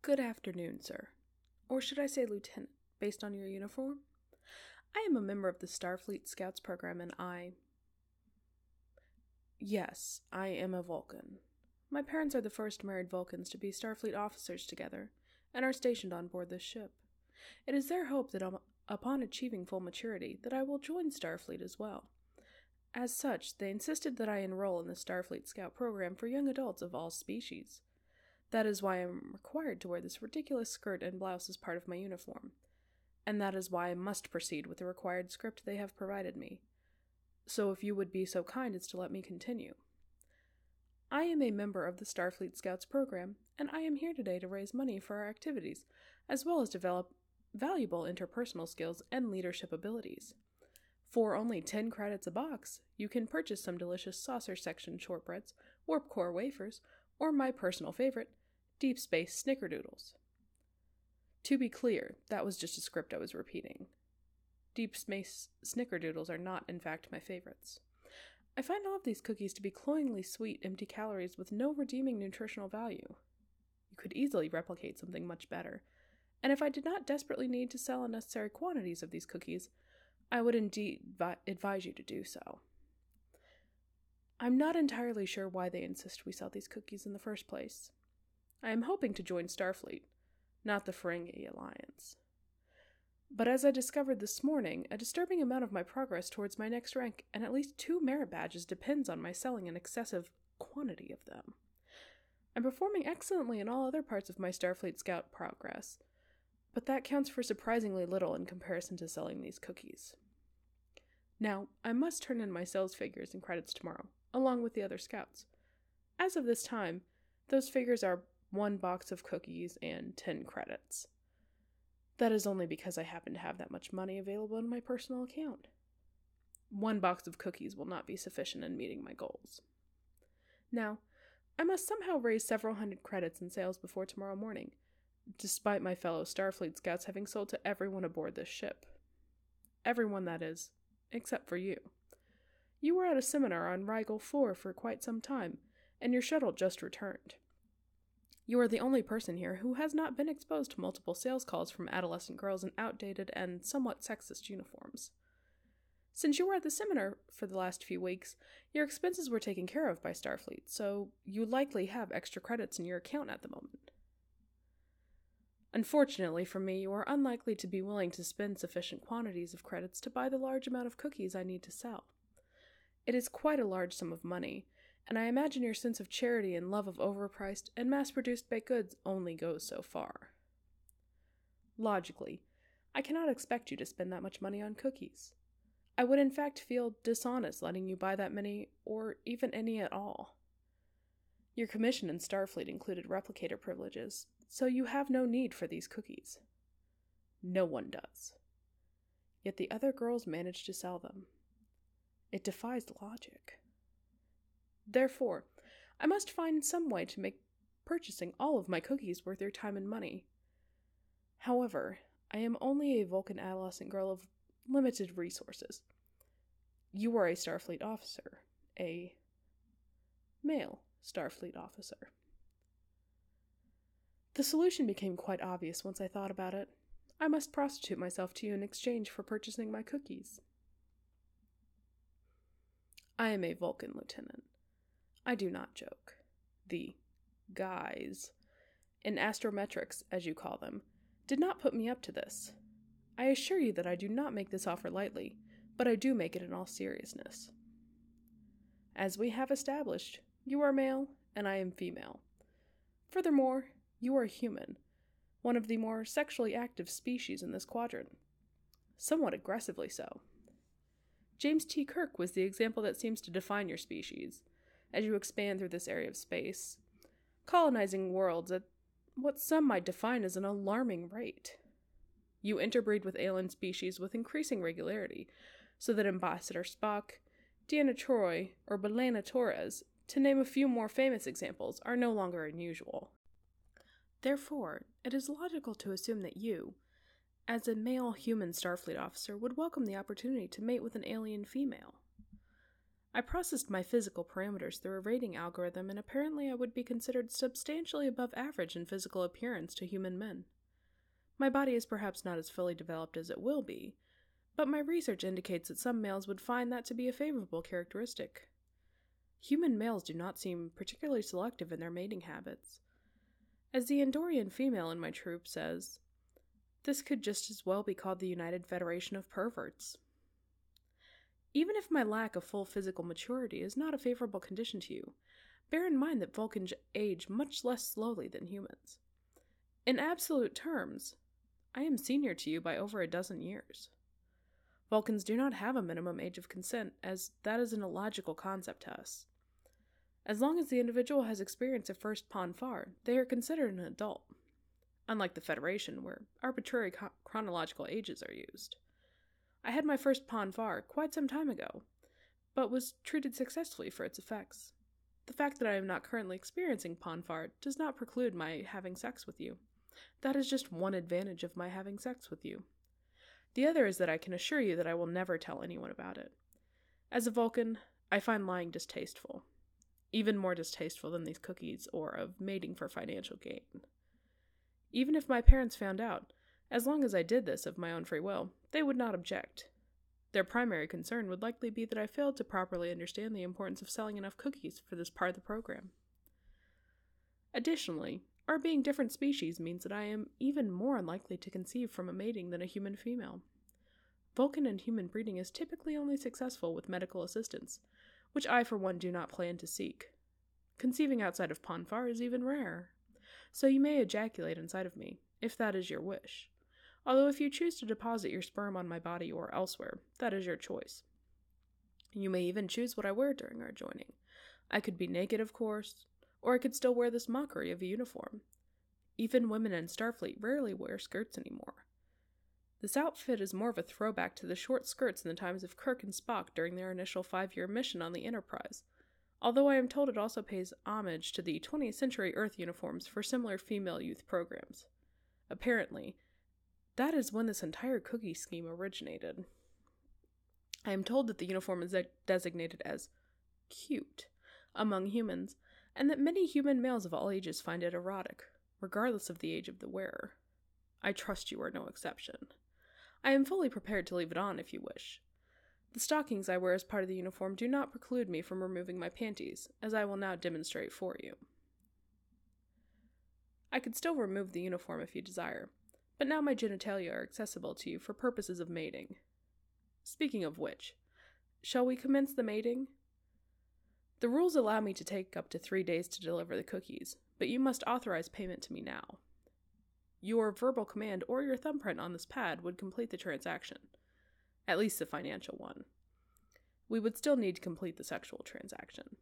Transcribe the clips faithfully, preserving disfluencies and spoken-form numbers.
Good afternoon, sir. Or should I say lieutenant, based on your uniform? I am a member of the Starfleet Scouts program and I... Yes, I am a Vulcan. My parents are the first married Vulcans to be Starfleet officers together, and are stationed on board this ship. It is their hope that um, upon achieving full maturity, that I will join Starfleet as well. As such, they insisted that I enroll in the Starfleet Scout program for young adults of all species. That is why I am required to wear this ridiculous skirt and blouse as part of my uniform. And that is why I must proceed with the required script they have provided me. So if you would be so kind as to let me continue. I am a member of the Starfleet Scouts program, and I am here today to raise money for our activities, as well as develop valuable interpersonal skills and leadership abilities. For only ten credits a box, you can purchase some delicious saucer section shortbreads, warp core wafers, or my personal favorite, deep space snickerdoodles. To be clear, that was just a script I was repeating. Deep space snickerdoodles are not, in fact, my favorites. I find all of these cookies to be cloyingly sweet, empty calories with no redeeming nutritional value. You could easily replicate something much better, and if I did not desperately need to sell unnecessary quantities of these cookies, I would indeed vi- advise you to do so. I'm not entirely sure why they insist we sell these cookies in the first place. I am hoping to join Starfleet, not the Ferengi Alliance. But as I discovered this morning, a disturbing amount of my progress towards my next rank and at least two merit badges depends on my selling an excessive quantity of them. I'm performing excellently in all other parts of my Starfleet Scout progress, but that counts for surprisingly little in comparison to selling these cookies. Now, I must turn in my sales figures and credits tomorrow, along with the other scouts. As of this time, those figures are one box of cookies and ten credits. That is only because I happen to have that much money available in my personal account. One box of cookies will not be sufficient in meeting my goals. Now, I must somehow raise several hundred credits in sales before tomorrow morning, despite my fellow Starfleet Scouts having sold to everyone aboard this ship. Everyone, that is, except for you. You were at a seminar on Rigel four for quite some time, and your shuttle just returned. You are the only person here who has not been exposed to multiple sales calls from adolescent girls in outdated and somewhat sexist uniforms. Since you were at the seminar for the last few weeks, your expenses were taken care of by Starfleet, so you likely have extra credits in your account at the moment. Unfortunately for me, you are unlikely to be willing to spend sufficient quantities of credits to buy the large amount of cookies I need to sell. It is quite a large sum of money, and I imagine your sense of charity and love of overpriced and mass-produced baked goods only goes so far. Logically, I cannot expect you to spend that much money on cookies. I would in fact feel dishonest letting you buy that many, or even any at all. Your commission in Starfleet included replicator privileges, so you have no need for these cookies. No one does. Yet the other girls managed to sell them. It defies logic. Therefore, I must find some way to make purchasing all of my cookies worth your time and money. However, I am only a Vulcan adolescent girl of limited resources. You are a Starfleet officer, a male Starfleet officer. The solution became quite obvious once I thought about it. I must prostitute myself to you in exchange for purchasing my cookies. I am a Vulcan, Lieutenant. I do not joke. The guys, in astrometrics, as you call them, did not put me up to this. I assure you that I do not make this offer lightly, but I do make it in all seriousness. As we have established, you are male, and I am female. Furthermore, you are human, one of the more sexually active species in this quadrant. Somewhat aggressively so. James T. Kirk was the example that seems to define your species, as you expand through this area of space, colonizing worlds at what some might define as an alarming rate. You interbreed with alien species with increasing regularity, so that Ambassador Spock, Deanna Troi, or Belena Torres, to name a few more famous examples, are no longer unusual. Therefore, it is logical to assume that you, as a male human Starfleet officer, would welcome the opportunity to mate with an alien female. I processed my physical parameters through a rating algorithm, and apparently I would be considered substantially above average in physical appearance to human men. My body is perhaps not as fully developed as it will be, but my research indicates that some males would find that to be a favorable characteristic. Human males do not seem particularly selective in their mating habits. As the Andorian female in my troop says, this could just as well be called the United Federation of Perverts. Even if my lack of full physical maturity is not a favorable condition to you, bear in mind that Vulcans age much less slowly than humans. In absolute terms, I am senior to you by over a dozen years. Vulcans do not have a minimum age of consent, as that is an illogical concept to us. As long as the individual has experienced a first pon farr, they are considered an adult, unlike the Federation, where arbitrary co- chronological ages are used. I had my first pon farr quite some time ago, but was treated successfully for its effects. The fact that I am not currently experiencing pon farr does not preclude my having sex with you. That is just one advantage of my having sex with you. The other is that I can assure you that I will never tell anyone about it. As a Vulcan, I find lying distasteful. Even more distasteful than these cookies or of mating for financial gain. Even if my parents found out, as long as I did this of my own free will, they would not object. Their primary concern would likely be that I failed to properly understand the importance of selling enough cookies for this part of the program. Additionally, our being different species means that I am even more unlikely to conceive from a mating than a human female. Vulcan and human breeding is typically only successful with medical assistance, which I for one do not plan to seek. Conceiving outside of pon farr is even rare, so you may ejaculate inside of me, if that is your wish. Although if you choose to deposit your sperm on my body or elsewhere, that is your choice. You may even choose what I wear during our joining. I could be naked, of course, or I could still wear this mockery of a uniform. Even women in Starfleet rarely wear skirts anymore. This outfit is more of a throwback to the short skirts in the times of Kirk and Spock during their initial five-year mission on the Enterprise, although I am told it also pays homage to the twentieth century Earth uniforms for similar female youth programs. Apparently, that is when this entire cookie scheme originated. I am told that the uniform is de- designated as cute among humans, and that many human males of all ages find it erotic, regardless of the age of the wearer. I trust you are no exception. I am fully prepared to leave it on if you wish. The stockings I wear as part of the uniform do not preclude me from removing my panties, as I will now demonstrate for you. I could still remove the uniform if you desire, but now my genitalia are accessible to you for purposes of mating. Speaking of which, shall we commence the mating? The rules allow me to take up to three days to deliver the cookies, but you must authorize payment to me now. Your verbal command or your thumbprint on this pad would complete the transaction, at least the financial one. We would still need to complete the sexual transaction.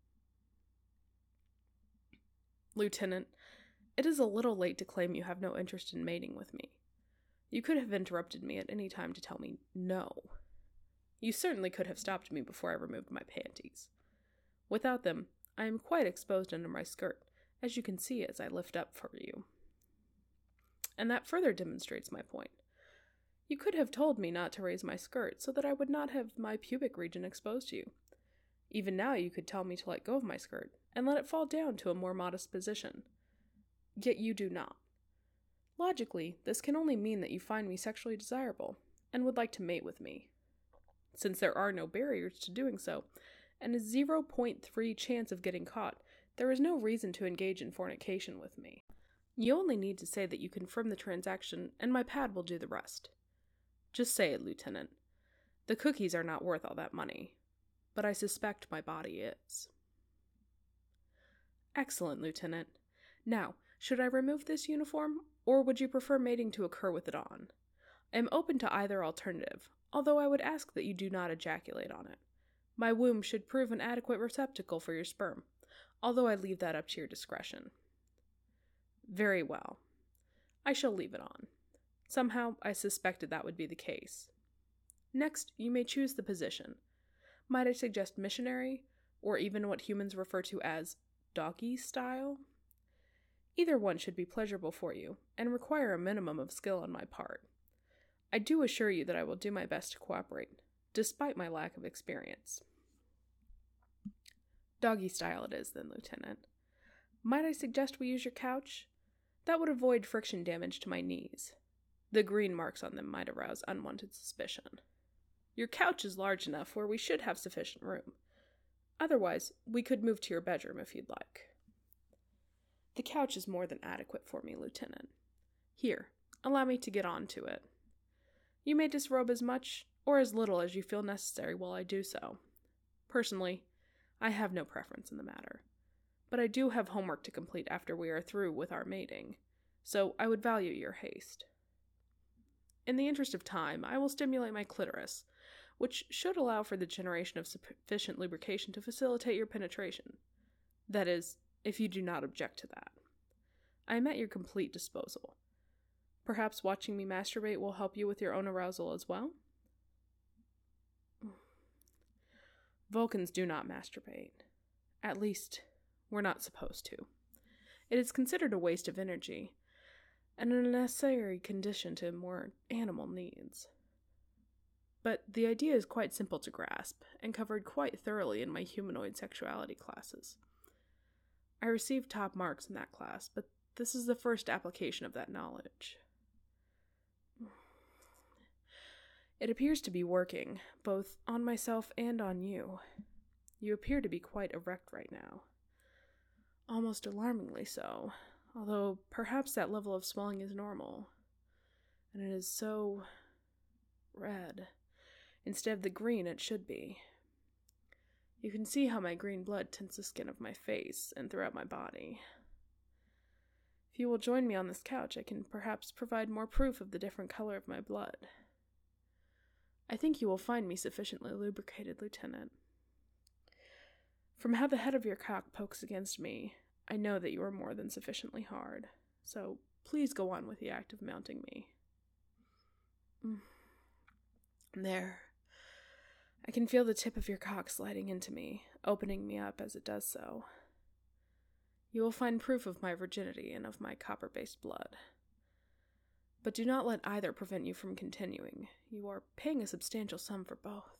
Lieutenant, it is a little late to claim you have no interest in mating with me. You could have interrupted me at any time to tell me no. You certainly could have stopped me before I removed my panties. Without them, I am quite exposed under my skirt, as you can see as I lift up for you. And that further demonstrates my point. You could have told me not to raise my skirt so that I would not have my pubic region exposed to you. Even now you could tell me to let go of my skirt and let it fall down to a more modest position. Yet you do not. Logically, this can only mean that you find me sexually desirable and would like to mate with me. Since there are no barriers to doing so, and a zero point three chance of getting caught, there is no reason to engage in fornication with me. You only need to say that you confirm the transaction, and my pad will do the rest. Just say it, Lieutenant. The cookies are not worth all that money, but I suspect my body is. Excellent, Lieutenant. Now, should I remove this uniform, or would you prefer mating to occur with it on? I am open to either alternative, although I would ask that you do not ejaculate on it. My womb should prove an adequate receptacle for your sperm, although I leave that up to your discretion. Very well. I shall leave it on. Somehow, I suspected that would be the case. Next, you may choose the position. Might I suggest missionary, or even what humans refer to as doggy style? Either one should be pleasurable for you, and require a minimum of skill on my part. I do assure you that I will do my best to cooperate, despite my lack of experience. Doggy style it is, then, Lieutenant. Might I suggest we use your couch? That would avoid friction damage to my knees. The green marks on them might arouse unwanted suspicion. Your couch is large enough where we should have sufficient room. Otherwise, we could move to your bedroom if you'd like. The couch is more than adequate for me, Lieutenant. Here, allow me to get on to it. You may disrobe as much or as little as you feel necessary while I do so. Personally, I have no preference in the matter, but I do have homework to complete after we are through with our mating, so I would value your haste. In the interest of time, I will stimulate my clitoris, which should allow for the generation of sufficient lubrication to facilitate your penetration. That is, if you do not object to that. I am at your complete disposal. Perhaps watching me masturbate will help you with your own arousal as well? Vulcans do not masturbate. At least, we're not supposed to. It is considered a waste of energy, and a necessary condition to more animal needs. But the idea is quite simple to grasp, and covered quite thoroughly in my humanoid sexuality classes. I received top marks in that class, but this is the first application of that knowledge. It appears to be working, both on myself and on you. You appear to be quite erect right now. Almost alarmingly so, although perhaps that level of swelling is normal. And it is so red, instead of the green it should be. You can see how my green blood tints the skin of my face and throughout my body. If you will join me on this couch, I can perhaps provide more proof of the different color of my blood. I think you will find me sufficiently lubricated, Lieutenant. From how the head of your cock pokes against me, I know that you are more than sufficiently hard, so please go on with the act of mounting me. There. I can feel the tip of your cock sliding into me, opening me up as it does so. You will find proof of my virginity and of my copper-based blood. But do not let either prevent you from continuing. You are paying a substantial sum for both.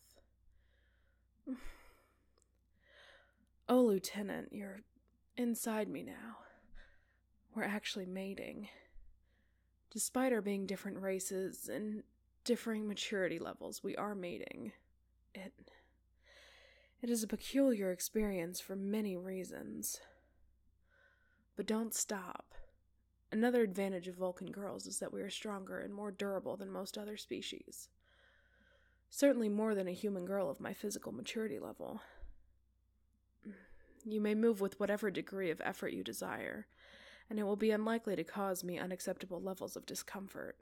Oh, Lieutenant, you're inside me now. We're actually mating. Despite our being different races and differing maturity levels, we are mating. It, it is a peculiar experience for many reasons. But don't stop. Another advantage of Vulcan girls is that we are stronger and more durable than most other species. Certainly more than a human girl of my physical maturity level. You may move with whatever degree of effort you desire, and it will be unlikely to cause me unacceptable levels of discomfort.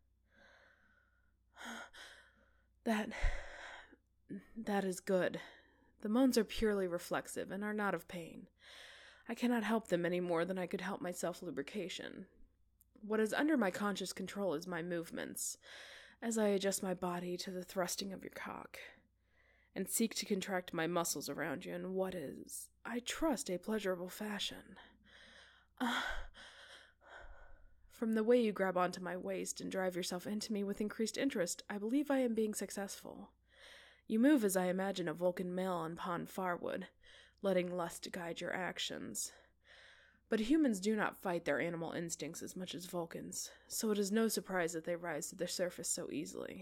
That... that is good. The moans are purely reflexive and are not of pain. I cannot help them any more than I could help my self-lubrication. What is under my conscious control is my movements, as I adjust my body to the thrusting of your cock, and seek to contract my muscles around you in what is, I trust, a pleasurable fashion. Uh, from the way you grab onto my waist and drive yourself into me with increased interest, I believe I am being successful. You move as I imagine a Vulcan male on Pond Farwood, letting lust guide your actions. But humans do not fight their animal instincts as much as Vulcans, so it is no surprise that they rise to the surface so easily.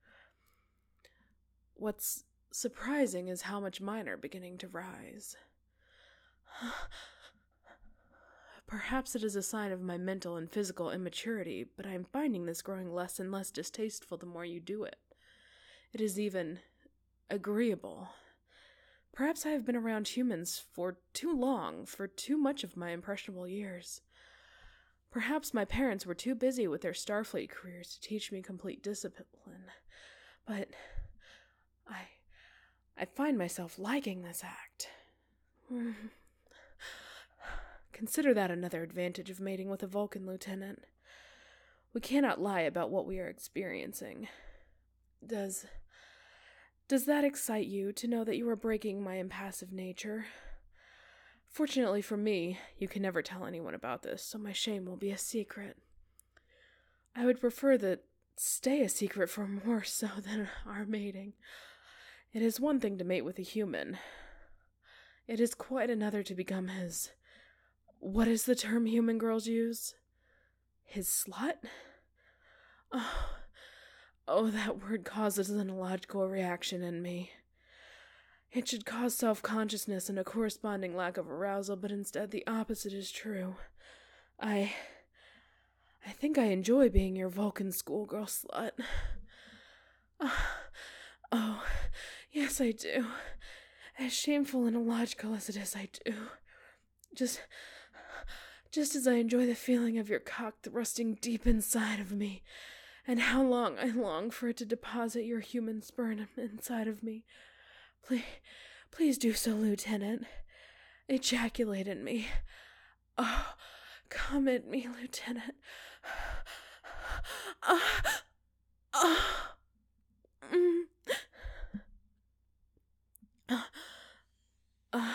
What's surprising is how much mine are beginning to rise. Perhaps it is a sign of my mental and physical immaturity, but I am finding this growing less and less distasteful the more you do it. It is even agreeable. Perhaps I have been around humans for too long, for too much of my impressionable years. Perhaps my parents were too busy with their Starfleet careers to teach me complete discipline. But I I find myself liking this act. Consider that another advantage of mating with a Vulcan, Lieutenant. We cannot lie about what we are experiencing. Does... Does that excite you, to know that you are breaking my impassive nature? Fortunately for me, you can never tell anyone about this, so my shame will be a secret. I would prefer that stay a secret for more so than our mating. It is one thing to mate with a human. It is quite another to become his... What is the term human girls use? His slut? Oh, oh, that word causes an illogical reaction in me. It should cause self-consciousness and a corresponding lack of arousal, but instead the opposite is true. I... I think I enjoy being your Vulcan schoolgirl slut. Oh, oh, yes I do. As shameful and illogical as it is, I do. Just... Just as I enjoy the feeling of your cock thrusting deep inside of me, and how long I long for it to deposit your human sperm inside of me. Please, please do so, Lieutenant. Ejaculate in me. Oh, come at me, Lieutenant. Oh, oh. Mm. Uh, uh,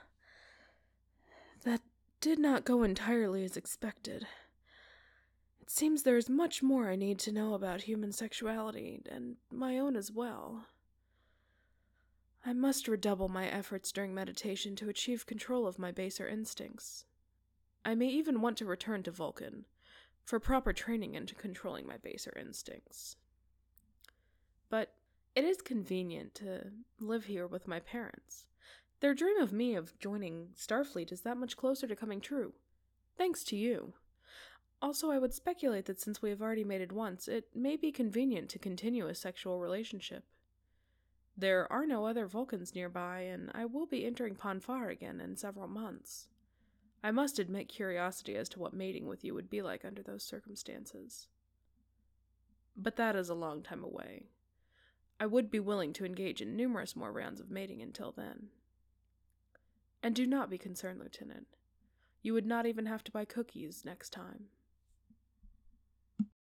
that did not go entirely as expected. It seems there is much more I need to know about human sexuality, and my own as well. I must redouble my efforts during meditation to achieve control of my baser instincts. I may even want to return to Vulcan, for proper training into controlling my baser instincts. But it is convenient to live here with my parents. Their dream of me of joining Starfleet is that much closer to coming true, thanks to you. Also, I would speculate that since we have already mated once, it may be convenient to continue a sexual relationship. There are no other Vulcans nearby, and I will be entering Ponfar again in several months. I must admit curiosity as to what mating with you would be like under those circumstances. But that is a long time away. I would be willing to engage in numerous more rounds of mating until then. And do not be concerned, Lieutenant. You would not even have to buy cookies next time.